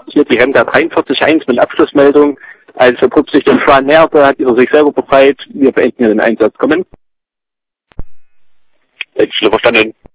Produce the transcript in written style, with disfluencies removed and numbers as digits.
hier die Hemda 43-1 mit Abschlussmeldung. Also guckt sich den Schwan näher, da hat er sich selber befreit. Wir beenden hier den Einsatz. Kommen. Verstanden.